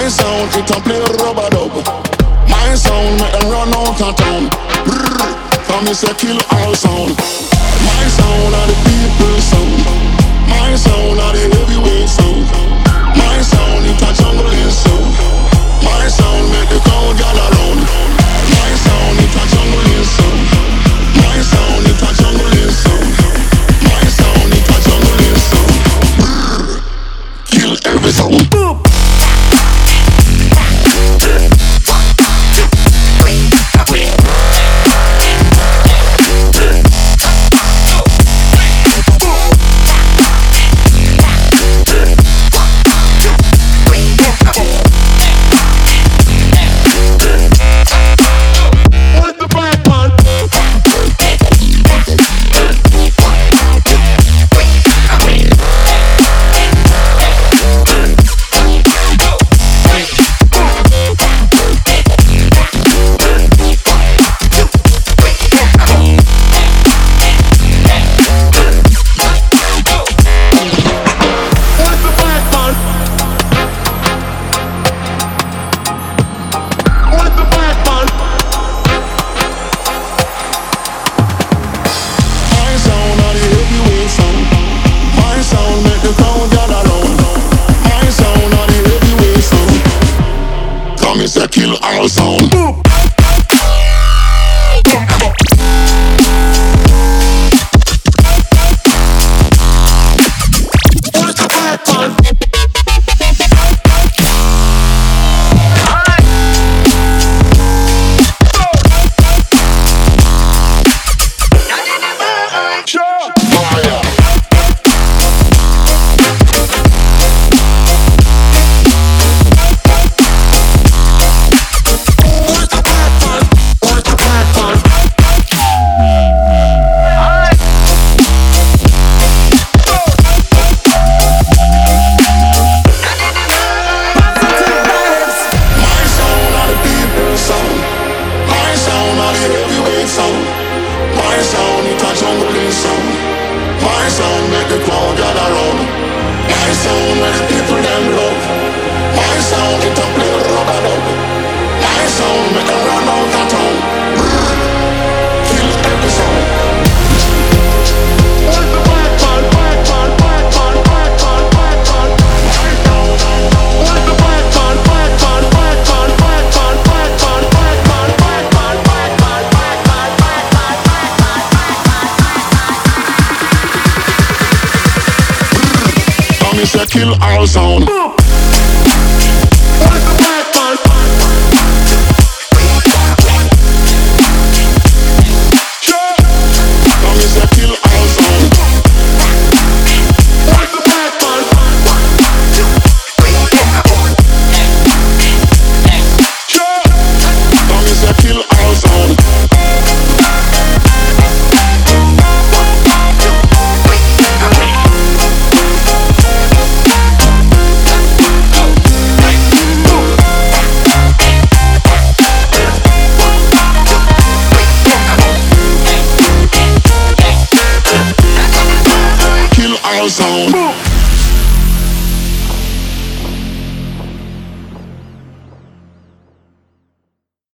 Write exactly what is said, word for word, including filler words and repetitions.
My sound, it a play rubber dub. My sound, make them run out of town. Brrr, for me say kill all sound. My sound are the people sound. My sound are the heavyweight sound. My sound, it a jungling sound. My sound, make the crowd gather round. My sound, it a jungling sound. My sound, it a jungling sound. My sound, it a jungling sound. Brrr, kill every sound. Boop. Kill all sound. Boop. Kill all sound. Boop. Sound.